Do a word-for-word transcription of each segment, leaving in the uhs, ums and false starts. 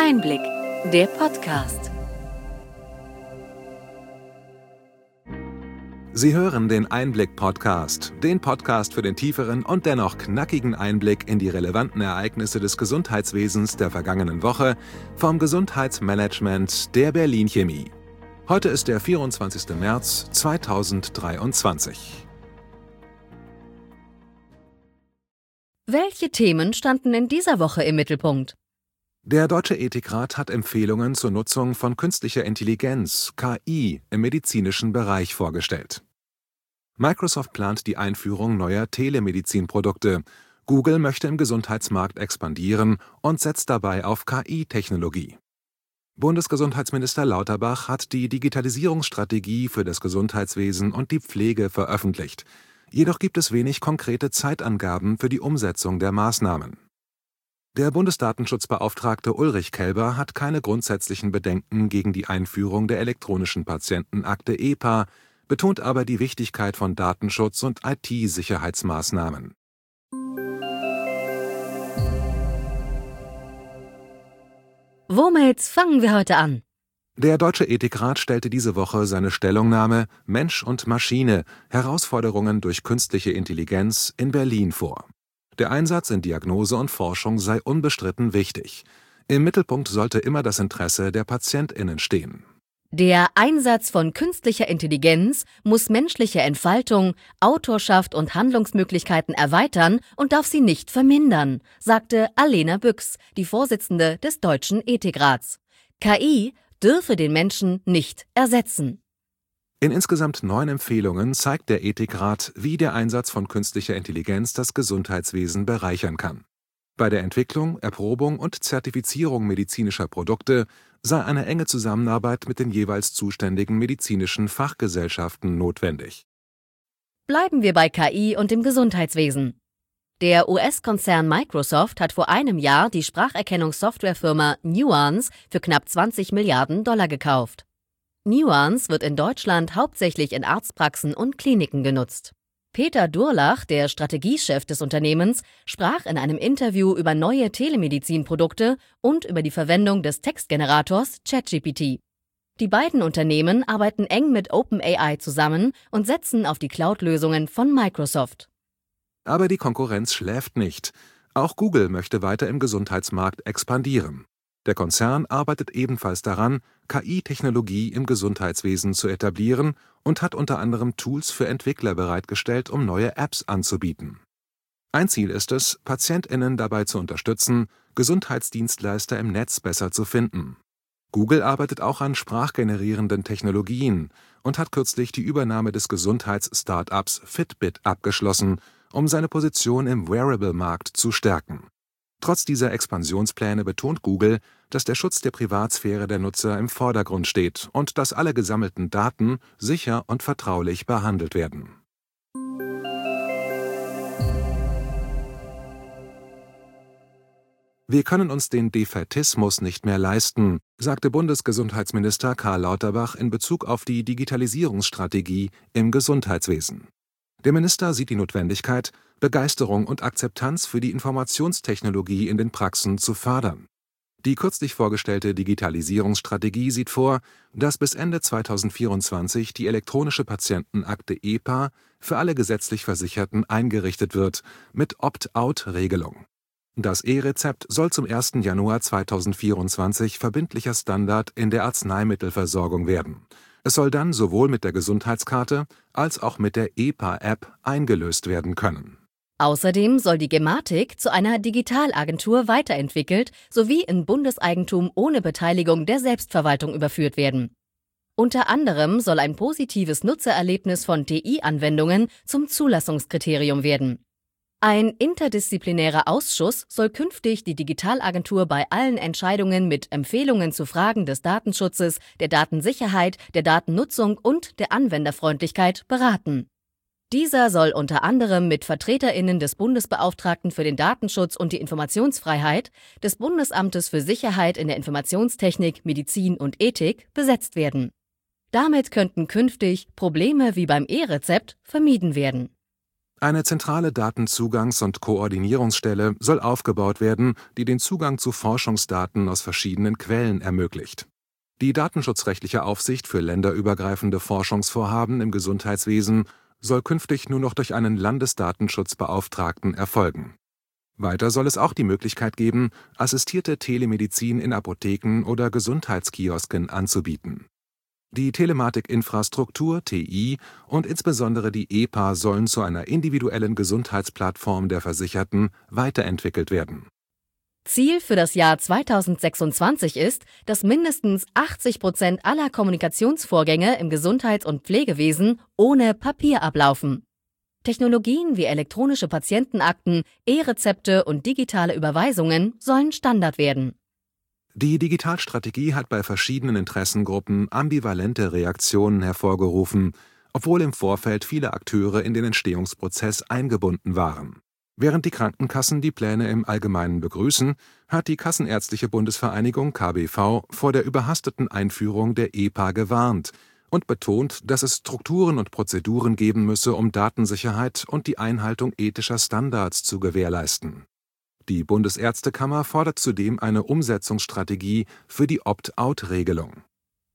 Einblick, der Podcast. Sie hören den Einblick-Podcast, den Podcast für den tieferen und dennoch knackigen Einblick in die relevanten Ereignisse des Gesundheitswesens der vergangenen Woche vom Gesundheitsmanagement der Berlin Chemie. Heute ist der vierundzwanzigster März zweitausenddreiundzwanzig. Welche Themen standen in dieser Woche im Mittelpunkt? Der Deutsche Ethikrat hat Empfehlungen zur Nutzung von künstlicher Intelligenz, K I, im medizinischen Bereich vorgestellt. Microsoft plant die Einführung neuer Telemedizinprodukte. Google möchte im Gesundheitsmarkt expandieren und setzt dabei auf K I-Technologie. Bundesgesundheitsminister Lauterbach hat die Digitalisierungsstrategie für das Gesundheitswesen und die Pflege veröffentlicht. Jedoch gibt es wenig konkrete Zeitangaben für die Umsetzung der Maßnahmen. Der Bundesdatenschutzbeauftragte Ulrich Kelber hat keine grundsätzlichen Bedenken gegen die Einführung der elektronischen Patientenakte E P A, betont aber die Wichtigkeit von Datenschutz und I T-Sicherheitsmaßnahmen. Womit fangen wir heute an? Der Deutsche Ethikrat stellte diese Woche seine Stellungnahme Mensch und Maschine – Herausforderungen durch künstliche Intelligenz in Berlin vor. Der Einsatz in Diagnose und Forschung sei unbestritten wichtig. Im Mittelpunkt sollte immer das Interesse der PatientInnen stehen. Der Einsatz von künstlicher Intelligenz muss menschliche Entfaltung, Autorschaft und Handlungsmöglichkeiten erweitern und darf sie nicht vermindern, sagte Alena Büchs, die Vorsitzende des Deutschen Ethikrats. K I dürfe den Menschen nicht ersetzen. In insgesamt neun Empfehlungen zeigt der Ethikrat, wie der Einsatz von künstlicher Intelligenz das Gesundheitswesen bereichern kann. Bei der Entwicklung, Erprobung und Zertifizierung medizinischer Produkte sei eine enge Zusammenarbeit mit den jeweils zuständigen medizinischen Fachgesellschaften notwendig. Bleiben wir bei K I und dem Gesundheitswesen. Der U S-Konzern Microsoft hat vor einem Jahr die Spracherkennungssoftwarefirma Nuance für knapp zwanzig Milliarden Dollar gekauft. Nuance wird in Deutschland hauptsächlich in Arztpraxen und Kliniken genutzt. Peter Durlach, der Strategiechef des Unternehmens, sprach in einem Interview über neue Telemedizinprodukte und über die Verwendung des Textgenerators ChatGPT. Die beiden Unternehmen arbeiten eng mit OpenAI zusammen und setzen auf die Cloud-Lösungen von Microsoft. Aber die Konkurrenz schläft nicht. Auch Google möchte weiter im Gesundheitsmarkt expandieren. Der Konzern arbeitet ebenfalls daran, K I-Technologie im Gesundheitswesen zu etablieren und hat unter anderem Tools für Entwickler bereitgestellt, um neue Apps anzubieten. Ein Ziel ist es, PatientInnen dabei zu unterstützen, Gesundheitsdienstleister im Netz besser zu finden. Google arbeitet auch an sprachgenerierenden Technologien und hat kürzlich die Übernahme des Gesundheits-Startups Fitbit abgeschlossen, um seine Position im Wearable-Markt zu stärken. Trotz dieser Expansionspläne betont Google, dass der Schutz der Privatsphäre der Nutzer im Vordergrund steht und dass alle gesammelten Daten sicher und vertraulich behandelt werden. Wir können uns den Defätismus nicht mehr leisten, sagte Bundesgesundheitsminister Karl Lauterbach in Bezug auf die Digitalisierungsstrategie im Gesundheitswesen. Der Minister sieht die Notwendigkeit, Begeisterung und Akzeptanz für die Informationstechnologie in den Praxen zu fördern. Die kürzlich vorgestellte Digitalisierungsstrategie sieht vor, dass bis Ende zweitausendvierundzwanzig die elektronische Patientenakte E P A für alle gesetzlich Versicherten eingerichtet wird, mit Opt-out-Regelung. Das E-Rezept soll zum ersten Januar zweitausendvierundzwanzig verbindlicher Standard in der Arzneimittelversorgung werden. Es soll dann sowohl mit der Gesundheitskarte als auch mit der E P A-App eingelöst werden können. Außerdem soll die Gematik zu einer Digitalagentur weiterentwickelt sowie in Bundeseigentum ohne Beteiligung der Selbstverwaltung überführt werden. Unter anderem soll ein positives Nutzererlebnis von T I-Anwendungen zum Zulassungskriterium werden. Ein interdisziplinärer Ausschuss soll künftig die Digitalagentur bei allen Entscheidungen mit Empfehlungen zu Fragen des Datenschutzes, der Datensicherheit, der Datennutzung und der Anwenderfreundlichkeit beraten. Dieser soll unter anderem mit VertreterInnen des Bundesbeauftragten für den Datenschutz und die Informationsfreiheit, des Bundesamtes für Sicherheit in der Informationstechnik, Medizin und Ethik besetzt werden. Damit könnten künftig Probleme wie beim E-Rezept vermieden werden. Eine zentrale Datenzugangs- und Koordinierungsstelle soll aufgebaut werden, die den Zugang zu Forschungsdaten aus verschiedenen Quellen ermöglicht. Die datenschutzrechtliche Aufsicht für länderübergreifende Forschungsvorhaben im Gesundheitswesen soll künftig nur noch durch einen Landesdatenschutzbeauftragten erfolgen. Weiter soll es auch die Möglichkeit geben, assistierte Telemedizin in Apotheken oder Gesundheitskiosken anzubieten. Die Telematikinfrastruktur T I und insbesondere die E P A sollen zu einer individuellen Gesundheitsplattform der Versicherten weiterentwickelt werden. Ziel für das Jahr zweitausendsechsundzwanzig ist, dass mindestens achtzig Prozent aller Kommunikationsvorgänge im Gesundheits- und Pflegewesen ohne Papier ablaufen. Technologien wie elektronische Patientenakten, E-Rezepte und digitale Überweisungen sollen Standard werden. Die Digitalstrategie hat bei verschiedenen Interessengruppen ambivalente Reaktionen hervorgerufen, obwohl im Vorfeld viele Akteure in den Entstehungsprozess eingebunden waren. Während die Krankenkassen die Pläne im Allgemeinen begrüßen, hat die Kassenärztliche Bundesvereinigung K B V vor der überhasteten Einführung der E P A gewarnt und betont, dass es Strukturen und Prozeduren geben müsse, um Datensicherheit und die Einhaltung ethischer Standards zu gewährleisten. Die Bundesärztekammer fordert zudem eine Umsetzungsstrategie für die Opt-out-Regelung.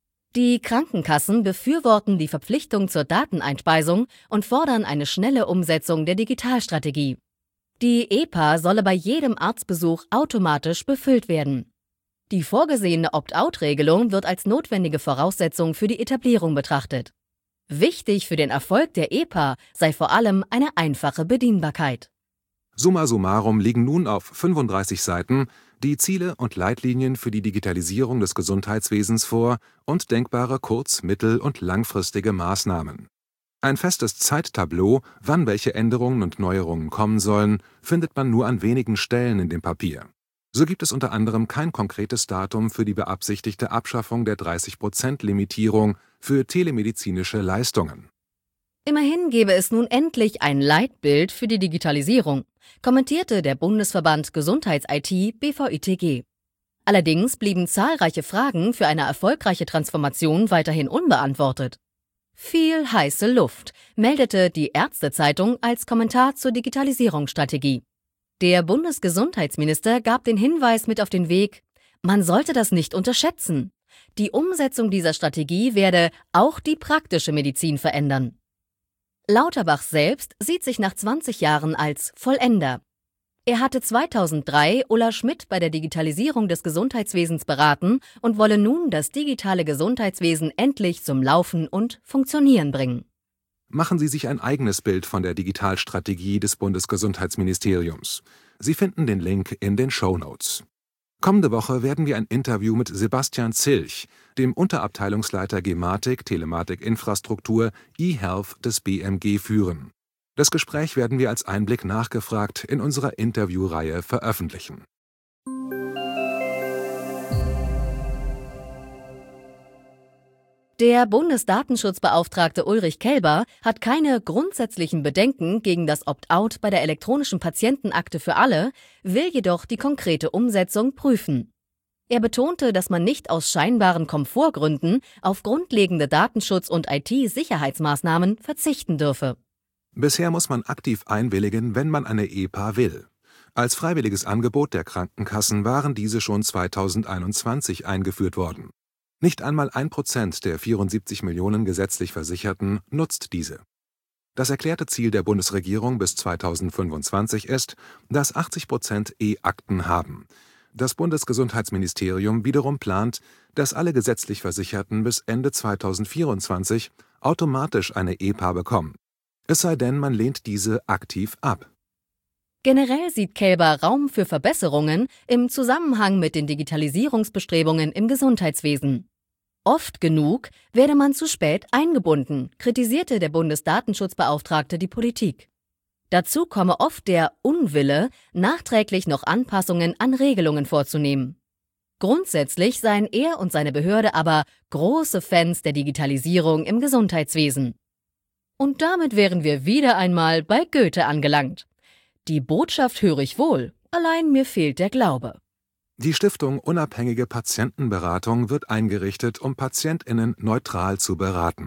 Die Krankenkassen befürworten die Verpflichtung zur Dateneinspeisung und fordern eine schnelle Umsetzung der Digitalstrategie. Die E P A solle bei jedem Arztbesuch automatisch befüllt werden. Die vorgesehene Opt-out-Regelung wird als notwendige Voraussetzung für die Etablierung betrachtet. Wichtig für den Erfolg der E P A sei vor allem eine einfache Bedienbarkeit. Summa summarum liegen nun auf fünfunddreißig Seiten die Ziele und Leitlinien für die Digitalisierung des Gesundheitswesens vor und denkbare kurz-, mittel- und langfristige Maßnahmen. Ein festes Zeittableau, wann welche Änderungen und Neuerungen kommen sollen, findet man nur an wenigen Stellen in dem Papier. So gibt es unter anderem kein konkretes Datum für die beabsichtigte Abschaffung der dreißig Prozent Limitierung für telemedizinische Leistungen. Immerhin gebe es nun endlich ein Leitbild für die Digitalisierung, kommentierte der Bundesverband Gesundheits-I T B V I T G. Allerdings blieben zahlreiche Fragen für eine erfolgreiche Transformation weiterhin unbeantwortet. Viel heiße Luft, meldete die Ärztezeitung als Kommentar zur Digitalisierungsstrategie. Der Bundesgesundheitsminister gab den Hinweis mit auf den Weg, man sollte das nicht unterschätzen. Die Umsetzung dieser Strategie werde auch die praktische Medizin verändern. Lauterbach selbst sieht sich nach zwanzig Jahren als Vollender. Er hatte zweitausenddrei Ulla Schmidt bei der Digitalisierung des Gesundheitswesens beraten und wolle nun das digitale Gesundheitswesen endlich zum Laufen und Funktionieren bringen. Machen Sie sich ein eigenes Bild von der Digitalstrategie des Bundesgesundheitsministeriums. Sie finden den Link in den Shownotes. Kommende Woche werden wir ein Interview mit Sebastian Zilch, dem Unterabteilungsleiter Gematik, Telematik, Infrastruktur, eHealth des B M G, führen. Das Gespräch werden wir als Einblick nachgefragt in unserer Interviewreihe veröffentlichen. Der Bundesdatenschutzbeauftragte Ulrich Kelber hat keine grundsätzlichen Bedenken gegen das Opt-out bei der elektronischen Patientenakte für alle, will jedoch die konkrete Umsetzung prüfen. Er betonte, dass man nicht aus scheinbaren Komfortgründen auf grundlegende Datenschutz- und I T-Sicherheitsmaßnahmen verzichten dürfe. Bisher muss man aktiv einwilligen, wenn man eine E P A will. Als freiwilliges Angebot der Krankenkassen waren diese schon zweitausendeinundzwanzig eingeführt worden. Nicht einmal ein Prozent der vierundsiebzig Millionen gesetzlich Versicherten nutzt diese. Das erklärte Ziel der Bundesregierung bis zweitausendfünfundzwanzig ist, dass achtzig Prozent E-Akten haben. Das Bundesgesundheitsministerium wiederum plant, dass alle gesetzlich Versicherten bis Ende zweitausendvierundzwanzig automatisch eine E P A bekommen. Es sei denn, man lehnt diese aktiv ab. Generell sieht Kelber Raum für Verbesserungen im Zusammenhang mit den Digitalisierungsbestrebungen im Gesundheitswesen. Oft genug werde man zu spät eingebunden, kritisierte der Bundesdatenschutzbeauftragte die Politik. Dazu komme oft der Unwille, nachträglich noch Anpassungen an Regelungen vorzunehmen. Grundsätzlich seien er und seine Behörde aber große Fans der Digitalisierung im Gesundheitswesen. Und damit wären wir wieder einmal bei Goethe angelangt. Die Botschaft höre ich wohl, allein mir fehlt der Glaube. Die Stiftung Unabhängige Patientenberatung wird eingerichtet, um PatientInnen neutral zu beraten.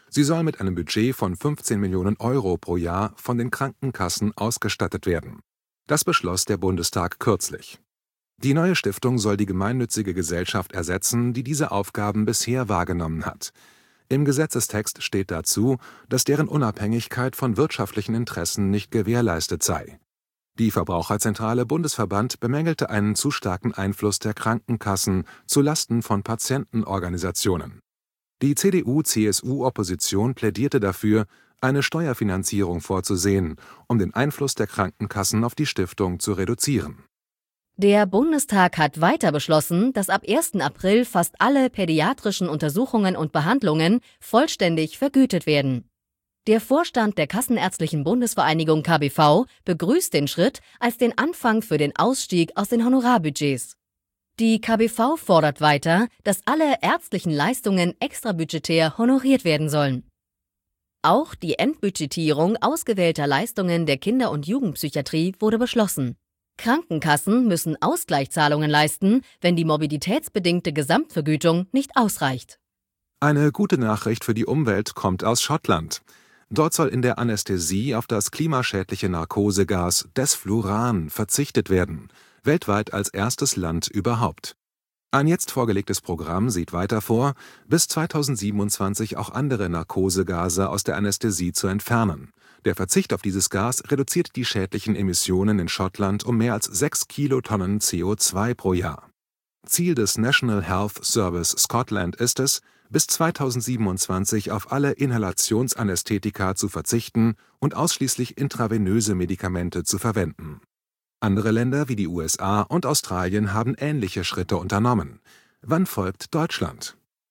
Sie soll mit einem Budget von fünfzehn Millionen Euro pro Jahr von den Krankenkassen ausgestattet werden. Das beschloss der Bundestag kürzlich. Die neue Stiftung soll die gemeinnützige Gesellschaft ersetzen, die diese Aufgaben bisher wahrgenommen hat. Im Gesetzestext steht dazu, dass deren Unabhängigkeit von wirtschaftlichen Interessen nicht gewährleistet sei. Die Verbraucherzentrale Bundesverband bemängelte einen zu starken Einfluss der Krankenkassen zu Lasten von Patientenorganisationen. Die C D U-C S U-Opposition plädierte dafür, eine Steuerfinanzierung vorzusehen, um den Einfluss der Krankenkassen auf die Stiftung zu reduzieren. Der Bundestag hat weiter beschlossen, dass ab ersten April fast alle pädiatrischen Untersuchungen und Behandlungen vollständig vergütet werden. Der Vorstand der Kassenärztlichen Bundesvereinigung K B V begrüßt den Schritt als den Anfang für den Ausstieg aus den Honorarbudgets. Die K B V fordert weiter, dass alle ärztlichen Leistungen extrabudgetär honoriert werden sollen. Auch die Entbudgetierung ausgewählter Leistungen der Kinder- und Jugendpsychiatrie wurde beschlossen. Krankenkassen müssen Ausgleichszahlungen leisten, wenn die morbiditätsbedingte Gesamtvergütung nicht ausreicht. Eine gute Nachricht für die Umwelt kommt aus Schottland. Dort soll in der Anästhesie auf das klimaschädliche Narkosegas Desfluran verzichtet werden, weltweit als erstes Land überhaupt. Ein jetzt vorgelegtes Programm sieht weiter vor, bis zweitausendsiebenundzwanzig auch andere Narkosegase aus der Anästhesie zu entfernen. Der Verzicht auf dieses Gas reduziert die schädlichen Emissionen in Schottland um mehr als sechs Kilotonnen C O zwei pro Jahr. Ziel des National Health Service Scotland ist es, bis zweitausendsiebenundzwanzig auf alle Inhalationsanästhetika zu verzichten und ausschließlich intravenöse Medikamente zu verwenden. Andere Länder wie die U S A und Australien haben ähnliche Schritte unternommen. Wann folgt Deutschland?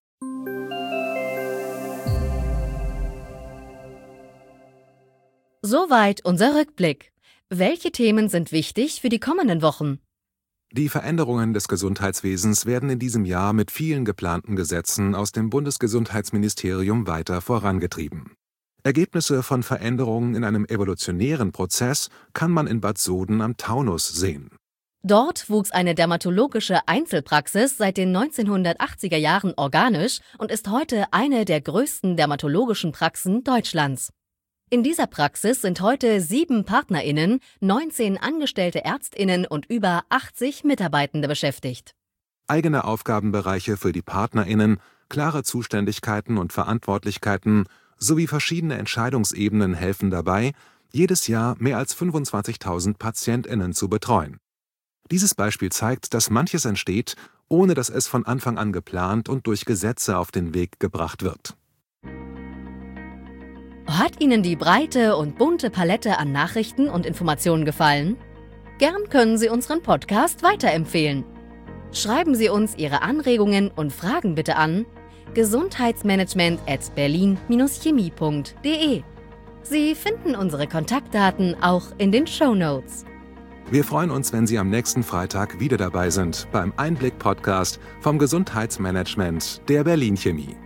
Soweit unser Rückblick. Welche Themen sind wichtig für die kommenden Wochen? Die Veränderungen des Gesundheitswesens werden in diesem Jahr mit vielen geplanten Gesetzen aus dem Bundesgesundheitsministerium weiter vorangetrieben. Ergebnisse von Veränderungen in einem evolutionären Prozess kann man in Bad Soden am Taunus sehen. Dort wuchs eine dermatologische Einzelpraxis seit den neunzehnhundertachtziger Jahren organisch und ist heute eine der größten dermatologischen Praxen Deutschlands. In dieser Praxis sind heute sieben PartnerInnen, neunzehn angestellte ÄrztInnen und über achtzig Mitarbeitende beschäftigt. Eigene Aufgabenbereiche für die PartnerInnen, klare Zuständigkeiten und Verantwortlichkeiten sowie verschiedene Entscheidungsebenen helfen dabei, jedes Jahr mehr als fünfundzwanzigtausend PatientInnen zu betreuen. Dieses Beispiel zeigt, dass manches entsteht, ohne dass es von Anfang an geplant und durch Gesetze auf den Weg gebracht wird. Hat Ihnen die breite und bunte Palette an Nachrichten und Informationen gefallen? Gern können Sie unseren Podcast weiterempfehlen. Schreiben Sie uns Ihre Anregungen und Fragen bitte an gesundheitsmanagement at berlin Bindestrich chemie Punkt de. Sie finden unsere Kontaktdaten auch in den Shownotes. Wir freuen uns, wenn Sie am nächsten Freitag wieder dabei sind beim Einblick-Podcast vom Gesundheitsmanagement der Berlin Chemie.